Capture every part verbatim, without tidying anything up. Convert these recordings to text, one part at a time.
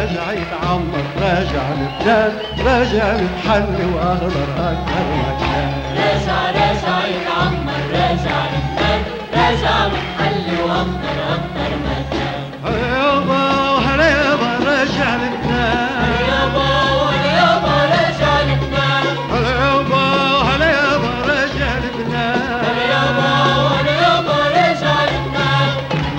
راجع يتعمر، راجع لبنان، راجع متحلي واخضر اكثر مكان. راجع راجع يتعمر، راجع لبنان، راجع متحلي واخضر اكثر مكان. هلا يابا وهلا يابا راجع لبنان، هلا يابا وهلا يابا راجع لبنان، هلا يابا وهلا يابا راجع لبنان، هلا يابا وهلا يابا راجع لبنان.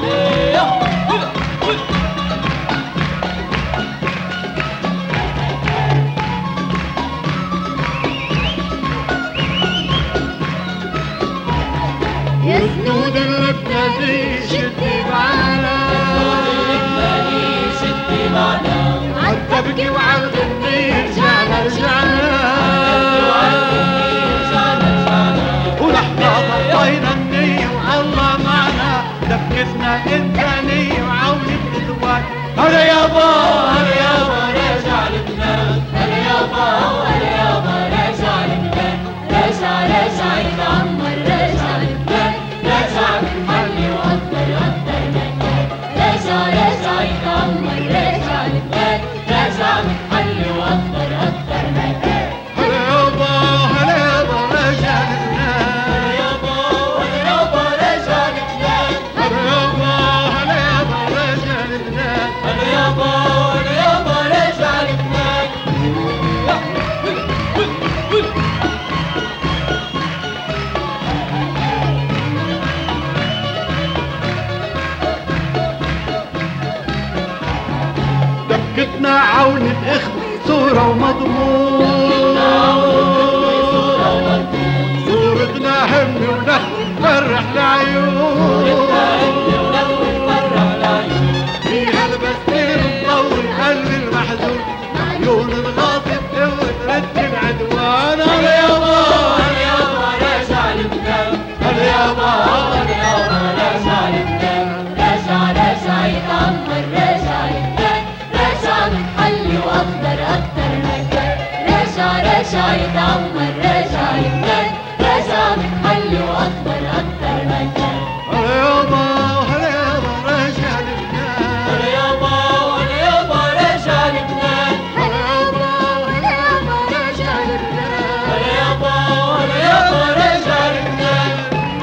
يا سنود اللبناني شدي معانا، شدي معنا، عالتبكي وعالغني رجعنا رجعنا، ونحن طفينا النية والله معنا، دبكتنا إنسانية وعونة إخوان. هلا يابا هلا يابا راجع لبنان، هلا يابا هلا يابا راجع لبنان، راجع راجع يتعمر، راجع لبنان، راجع متحلي واكثر اكثر مكان. راجع راجع يتعمر، راجع لبنان، راجع متحلي واكثر اكثر مكان. هلا يابا هلا يابا راجع لبنان، هلا يابا هلا يابا راجع لبنان، هلا يابا هلا يابا راجع لبنان. هلا يابا هلا يابا راجع لبنان. دبكتنا عونة إخوة صورة ومضمون، صورتنا همي ونخوة تفرح العيون، فيها البسير مطول قلب المحزون، عيون الغاصب قوة رد العدوان. هلا يابا هلا يابا راجع لبنان، هلا يابا هلا يابا راجع لبنان، راجع راجع يتعمر، راجع لبنان، راجع متحلي واخضر اكثر مكان. راجع راجع يتعمر، راجع لبنان، راجع متحلي واخضر اكثر مكان. هلا يابا هلا يابا راجع لبنان، هلا يابا هلا يابا راجع لبنان، هلا يابا هلا يابا راجع لبنان. هلا يابا هلا يابا راجع لبنان.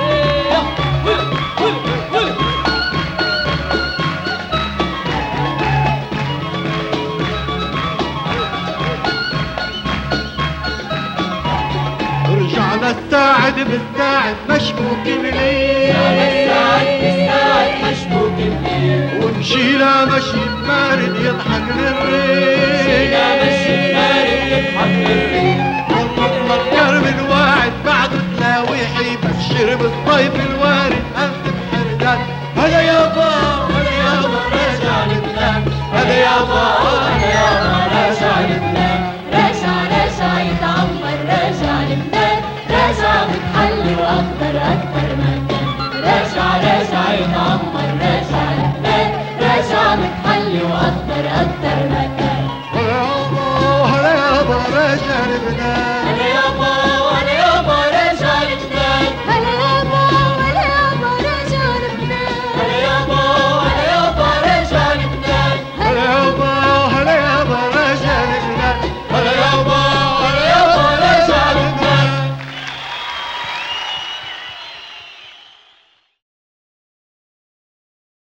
رجعنا الساعد بالساعد مشبوك بليل، الساعد بالساعد مشبوك الليل، ومشينا مشي بارد يضحك للريح، مشينا مشي بارد يضحك للريح. والله الكرم الواعد بعده تلاويح يبشر بالصيف الوارد أنت بحردان. هلا يابا هلا يابا راجع لبنان، هلا يابا هلا يابا راجع لبنان. راجع راجع يتعمر، راجع لبنان، راجع متحلي واخضر اكثر مكان. راجع راجع يتعمر، راجع لبنان، راجع متحلي واخضر اكثر مكان. هلا يابا هلا يابا راجع لبنان.